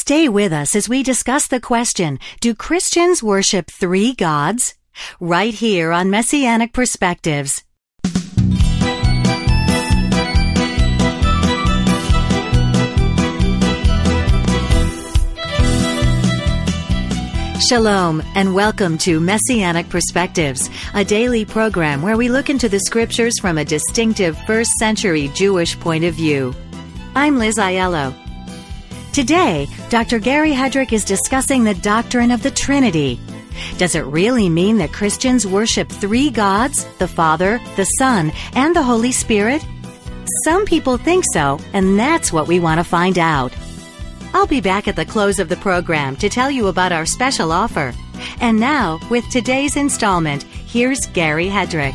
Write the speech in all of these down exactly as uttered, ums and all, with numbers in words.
Stay with us as we discuss the question, do Christians worship three gods? Right here on Messianic Perspectives. Shalom, and welcome to Messianic Perspectives, a daily program where we look into the scriptures from a distinctive first century Jewish point of view. I'm Liz Aiello. Today, Doctor Gary Hedrick is discussing the doctrine of the Trinity. Does it really mean that Christians worship three gods, the Father, the Son, and the Holy Spirit? Some people think so, and that's what we want to find out. I'll be back at the close of the program to tell you about our special offer. And now, with today's installment, here's Gary Hedrick.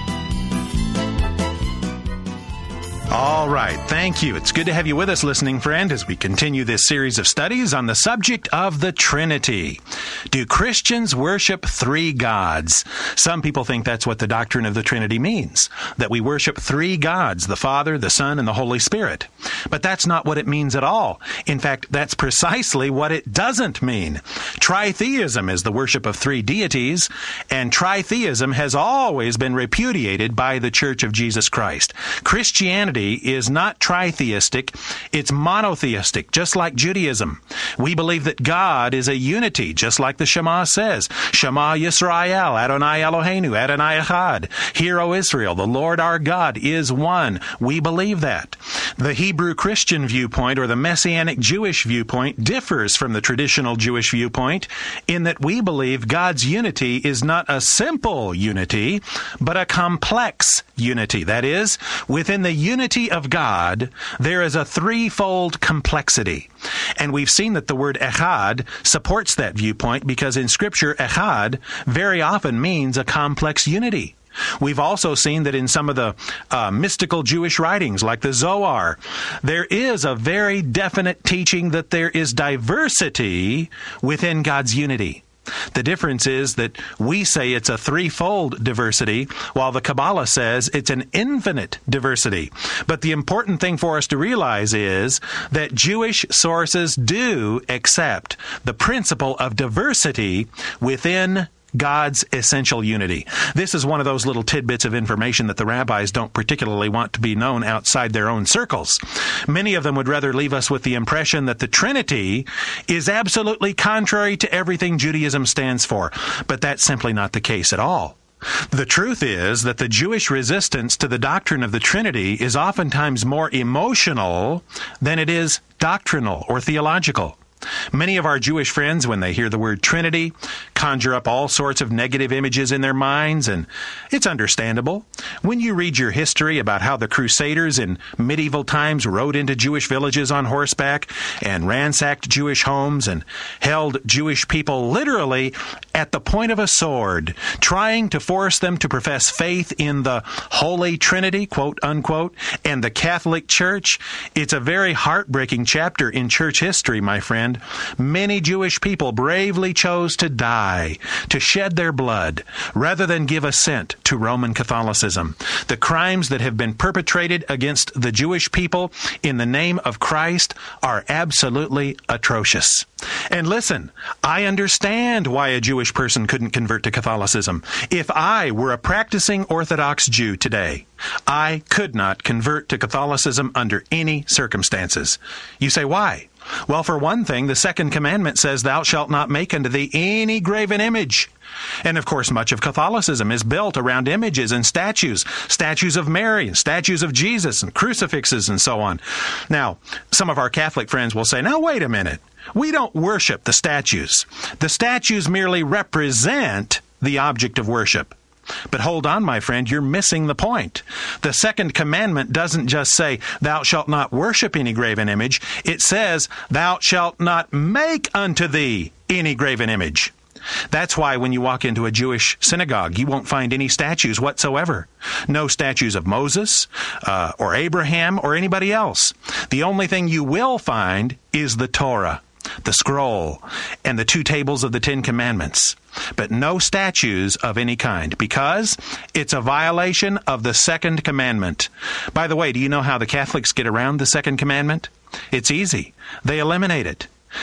All right. Thank you. It's good to have you with us, listening friend, as we continue this series of studies on the subject of the Trinity. Do Christians worship three gods? Some people think that's what the doctrine of the Trinity means, that we worship three gods, the Father, the Son, and the Holy Spirit. But that's not what it means at all. In fact, that's precisely what it doesn't mean. Tritheism is the worship of three deities, and tritheism has always been repudiated by the Church of Jesus Christ. Christianity is not tritheistic, it's monotheistic, just like Judaism. We believe that God is a unity, just like the Shema says. Shema Yisrael, Adonai Eloheinu, Adonai Echad. Hear, O Israel, the Lord our God is one. We believe that. The Hebrew Christian viewpoint, or the Messianic Jewish viewpoint, differs from the traditional Jewish viewpoint in that we believe God's unity is not a simple unity, but a complex unity. That is, within the unity of God, there is a threefold complexity. And we've seen that the word echad supports that viewpoint because in Scripture, echad very often means a complex unity. We've also seen that in some of the uh, mystical Jewish writings, like the Zohar, there is a very definite teaching that there is diversity within God's unity. The difference is that we say it's a threefold diversity, while the Kabbalah says it's an infinite diversity. But the important thing for us to realize is that Jewish sources do accept the principle of diversity within God's essential unity. This is one of those little tidbits of information that the rabbis don't particularly want to be known outside their own circles. Many of them would rather leave us with the impression that the Trinity is absolutely contrary to everything Judaism stands for. But that's simply not the case at all. The truth is that the Jewish resistance to the doctrine of the Trinity is oftentimes more emotional than it is doctrinal or theological. Many of our Jewish friends, when they hear the word Trinity, conjure up all sorts of negative images in their minds, and it's understandable. When you read your history about how the Crusaders in medieval times rode into Jewish villages on horseback and ransacked Jewish homes and held Jewish people literally at the point of a sword, trying to force them to profess faith in the Holy Trinity, quote unquote, and the Catholic Church, it's a very heartbreaking chapter in church history, my friend. Many Jewish people bravely chose to die, to shed their blood, rather than give assent to Roman Catholicism. The crimes that have been perpetrated against the Jewish people in the name of Christ are absolutely atrocious. And listen, I understand why a Jewish person couldn't convert to Catholicism. If I were a practicing Orthodox Jew today, I could not convert to Catholicism under any circumstances. You say, why? Well, for one thing, the second commandment says, thou shalt not make unto thee any graven image. And of course, much of Catholicism is built around images and statues, statues of Mary, and statues of Jesus, and crucifixes, and so on. Now, some of our Catholic friends will say, now, wait a minute. We don't worship the statues. The statues merely represent the object of worship. But hold on, my friend, you're missing the point. The second commandment doesn't just say, thou shalt not worship any graven image. It says, thou shalt not make unto thee any graven image. That's why when you walk into a Jewish synagogue, you won't find any statues whatsoever. No statues of Moses, uh, or Abraham, or anybody else. The only thing you will find is the Torah, the scroll, and the two tables of the Ten Commandments. But no statues of any kind, because it's a violation of the second commandment. By the way, do you know how the Catholics get around the second commandment? It's easy. They eliminate it.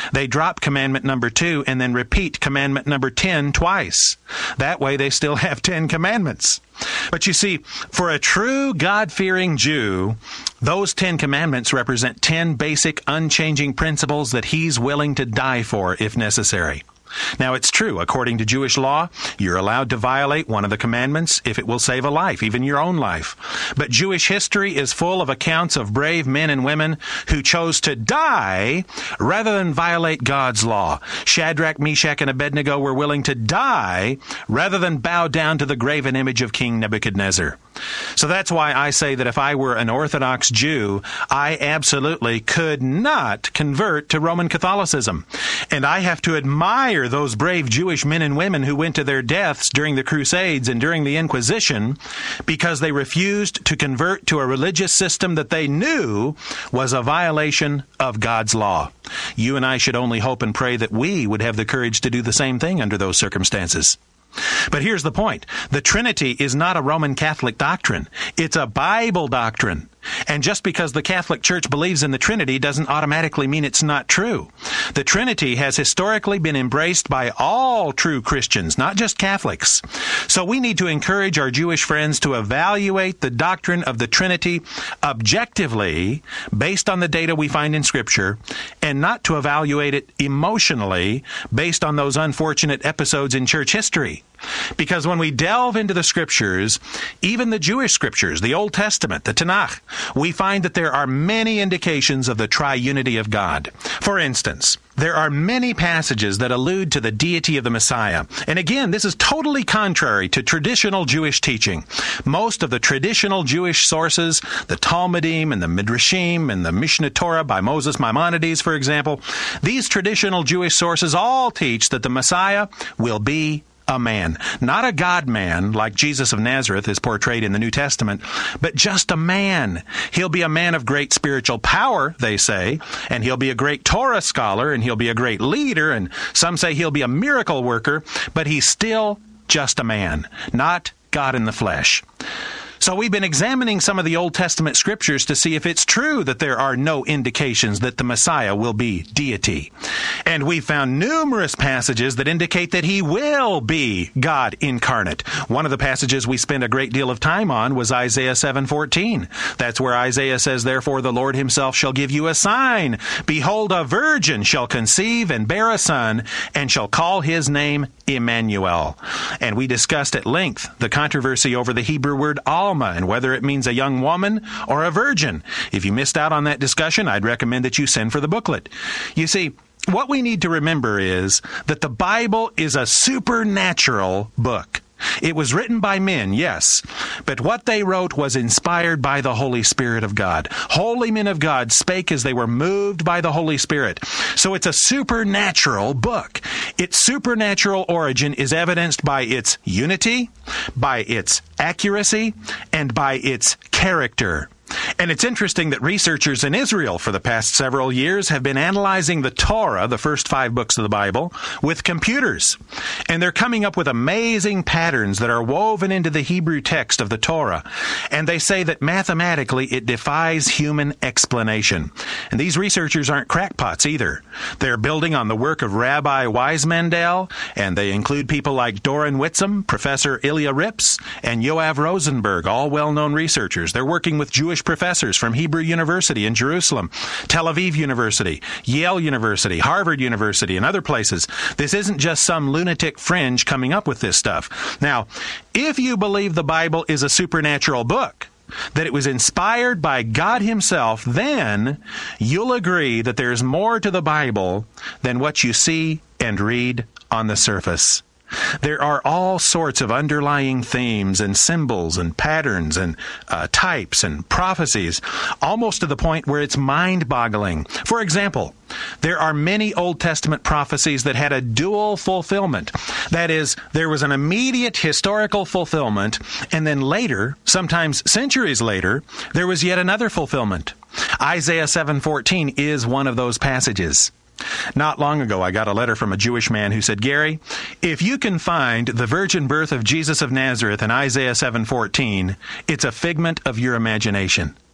They drop commandment number two and then repeat commandment number ten twice. That way they still have ten commandments. But you see, for a true God-fearing Jew, those Ten Commandments represent ten basic, unchanging principles that he's willing to die for if necessary. Now, it's true, according to Jewish law, you're allowed to violate one of the commandments if it will save a life, even your own life. But Jewish history is full of accounts of brave men and women who chose to die rather than violate God's law. Shadrach, Meshach, and Abednego were willing to die rather than bow down to the graven image of King Nebuchadnezzar. So that's why I say that if I were an Orthodox Jew, I absolutely could not convert to Roman Catholicism. And I have to admire those brave Jewish men and women who went to their deaths during the Crusades and during the Inquisition because they refused to convert to a religious system that they knew was a violation of God's law. You and I should only hope and pray that we would have the courage to do the same thing under those circumstances. But here's the point. The Trinity is not a Roman Catholic doctrine. It's a Bible doctrine. And just because the Catholic Church believes in the Trinity doesn't automatically mean it's not true. The Trinity has historically been embraced by all true Christians, not just Catholics. So we need to encourage our Jewish friends to evaluate the doctrine of the Trinity objectively based on the data we find in Scripture, and not to evaluate it emotionally based on those unfortunate episodes in church history. Because when we delve into the Scriptures, even the Jewish Scriptures, the Old Testament, the Tanakh, we find that there are many indications of the triunity of God. For instance, there are many passages that allude to the deity of the Messiah. And again, this is totally contrary to traditional Jewish teaching. Most of the traditional Jewish sources, the Talmudim and the Midrashim and the Mishneh Torah by Moses Maimonides, for example, these traditional Jewish sources all teach that the Messiah will be a man. Not a God-man like Jesus of Nazareth is portrayed in the New Testament, but just a man. He'll be a man of great spiritual power, they say, and he'll be a great Torah scholar, and he'll be a great leader, and some say he'll be a miracle worker, but he's still just a man, not God in the flesh. So we've been examining some of the Old Testament Scriptures to see if it's true that there are no indications that the Messiah will be deity. And we found numerous passages that indicate that he will be God incarnate. One of the passages we spent a great deal of time on was Isaiah seven fourteen. That's where Isaiah says, "Therefore the Lord himself shall give you a sign. Behold, a virgin shall conceive and bear a son, and shall call his name Emmanuel." And we discussed at length the controversy over the Hebrew word Alma and whether it means a young woman or a virgin. If you missed out on that discussion, I'd recommend that you send for the booklet. You see, what we need to remember is that the Bible is a supernatural book. It was written by men, yes, but what they wrote was inspired by the Holy Spirit of God. Holy men of God spake as they were moved by the Holy Spirit. So it's a supernatural book. Its supernatural origin is evidenced by its unity, by its accuracy, and by its character. And it's interesting that researchers in Israel for the past several years have been analyzing the Torah, the first five books of the Bible, with computers. And they're coming up with amazing patterns that are woven into the Hebrew text of the Torah. And they say that mathematically it defies human explanation. And these researchers aren't crackpots either. They're building on the work of Rabbi Weizmandel, and they include people like Doron Whitsam, Professor Ilya Rips, and Yoav Rosenberg, all well-known researchers. They're working with Jewish professors from Hebrew University in Jerusalem, Tel Aviv University, Yale University, Harvard University, and other places. This isn't just some lunatic fringe coming up with this stuff. Now, if you believe the Bible is a supernatural book, that it was inspired by God himself, then you'll agree that there's more to the Bible than what you see and read on the surface. There are all sorts of underlying themes and symbols and patterns and uh, types and prophecies, almost to the point where it's mind-boggling. For example, there are many Old Testament prophecies that had a dual fulfillment. That is, there was an immediate historical fulfillment, and then later, sometimes centuries later, there was yet another fulfillment. Isaiah seven fourteen is one of those passages. Not long ago, I got a letter from a Jewish man who said, "Gary, if you can find the virgin birth of Jesus of Nazareth in Isaiah seven fourteen, it's a figment of your imagination."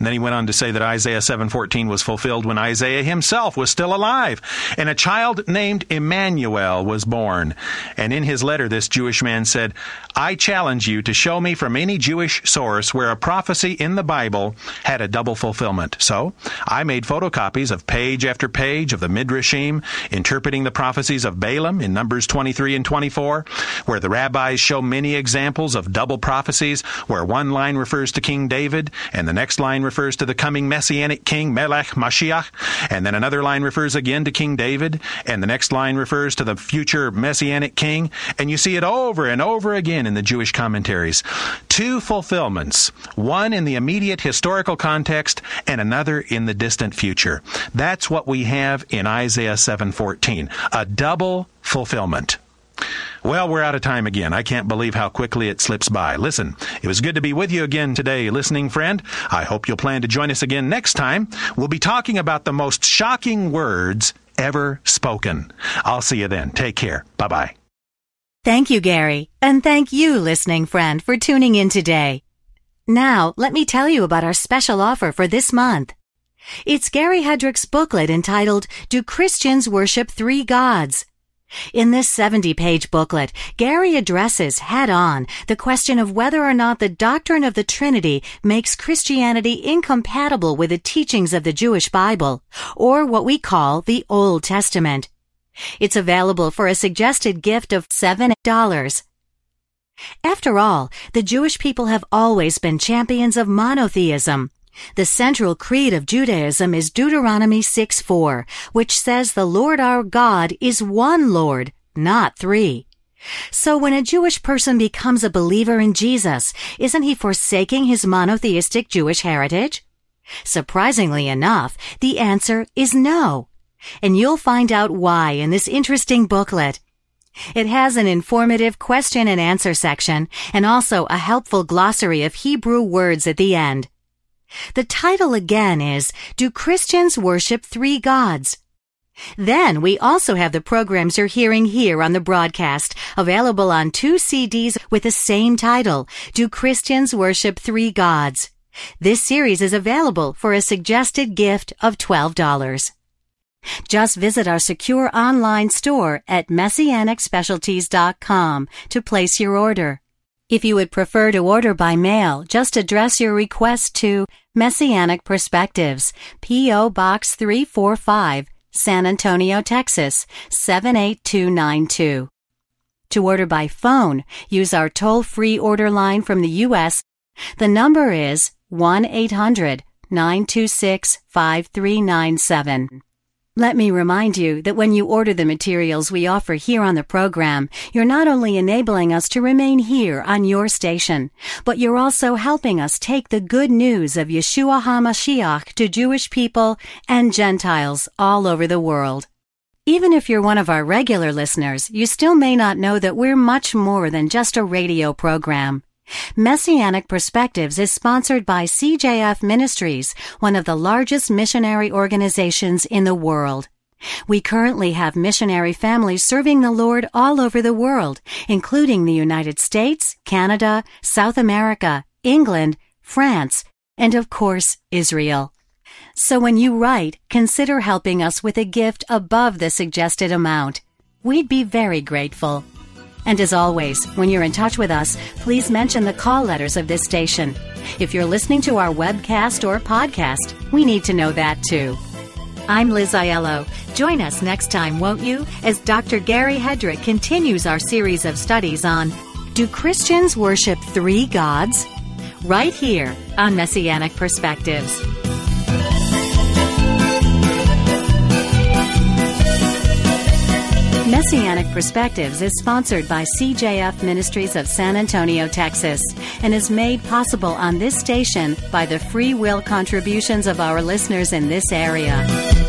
And then he went on to say that Isaiah seven fourteen was fulfilled when Isaiah himself was still alive, and a child named Emmanuel was born. And in his letter, this Jewish man said, I challenge you to show me from any Jewish source where a prophecy in the Bible had a double fulfillment. So I made photocopies of page after page of the Midrashim, interpreting the prophecies of Balaam in Numbers twenty-three and twenty-four, where the rabbis show many examples of double prophecies, where one line refers to King David, and the next line refers to the coming Messianic king, Melech Mashiach, and then another line refers again to King David, and the next line refers to the future Messianic king, and you see it over and over again in the Jewish commentaries. Two fulfillments, one in the immediate historical context, and another in the distant future. That's what we have in Isaiah seven fourteen, a double fulfillment. Well, we're out of time again. I can't believe how quickly it slips by. Listen, it was good to be with you again today, listening friend. I hope you'll plan to join us again next time. We'll be talking about the most shocking words ever spoken. I'll see you then. Take care. Bye-bye. Thank you, Gary. And thank you, listening friend, for tuning in today. Now, let me tell you about our special offer for this month. It's Gary Hedrick's booklet entitled, Do Christians Worship Three Gods? In this seventy-page booklet, Gary addresses head-on the question of whether or not the doctrine of the Trinity makes Christianity incompatible with the teachings of the Jewish Bible, or what we call the Old Testament. It's available for a suggested gift of seven dollars. After all, the Jewish people have always been champions of monotheism. The central creed of Judaism is Deuteronomy six four, which says the Lord our God is one Lord, not three. So when a Jewish person becomes a believer in Jesus, isn't he forsaking his monotheistic Jewish heritage? Surprisingly enough, the answer is no. And you'll find out why in this interesting booklet. It has an informative question and answer section, and also a helpful glossary of Hebrew words at the end. The title again is, Do Christians Worship Three Gods? Then we also have the programs you're hearing here on the broadcast, available on two C Ds with the same title, Do Christians Worship Three Gods? This series is available for a suggested gift of twelve dollars. Just visit our secure online store at messianic specialties dot com to place your order. If you would prefer to order by mail, just address your request to Messianic Perspectives, P O Box three forty-five, San Antonio, Texas, seven eight two nine two. To order by phone, use our toll-free order line from the U S. The number is one eight hundred nine two six five three nine seven. Let me remind you that when you order the materials we offer here on the program, you're not only enabling us to remain here on your station, but you're also helping us take the good news of Yeshua HaMashiach to Jewish people and Gentiles all over the world. Even if you're one of our regular listeners, you still may not know that we're much more than just a radio program. Messianic Perspectives is sponsored by C J F Ministries, one of the largest missionary organizations in the world. We currently have missionary families serving the Lord all over the world, including the United States, Canada, South America, England, France, and of course, Israel. So when you write, consider helping us with a gift above the suggested amount. We'd be very grateful. And as always, when you're in touch with us, please mention the call letters of this station. If you're listening to our webcast or podcast, we need to know that too. I'm Liz Aiello. Join us next time, won't you, as Doctor Gary Hedrick continues our series of studies on Do Christians Worship Three Gods? Right here on Messianic Perspectives. Messianic Perspectives is sponsored by C J F Ministries of San Antonio, Texas, and is made possible on this station by the free will contributions of our listeners in this area.